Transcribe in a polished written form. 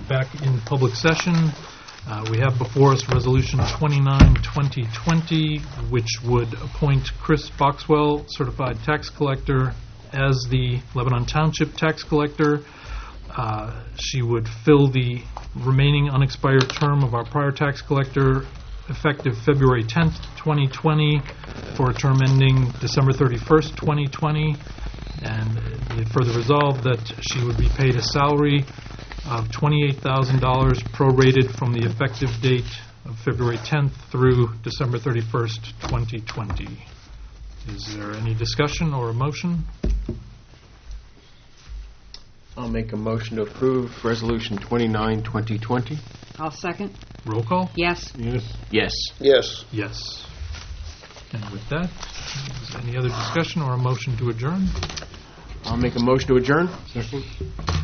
back in public session. We have before us Resolution 29-2020, which would appoint Chris Boxwell, Certified Tax Collector, as the Lebanon Township Tax Collector. She would fill the remaining unexpired term of our prior tax collector, effective February 10th, 2020, for a term ending December 31st, 2020. And be further resolved that she would be paid a salary of $28,000 prorated from the effective date of February 10th through December 31st, 2020. Is there any discussion or a motion? I'll make a motion to approve Resolution 29-2020. I'll second. Roll call? Yes. Yes. Yes. Yes. Yes. And with that, is there any other discussion or a motion to adjourn? I'll make a motion to adjourn. Second.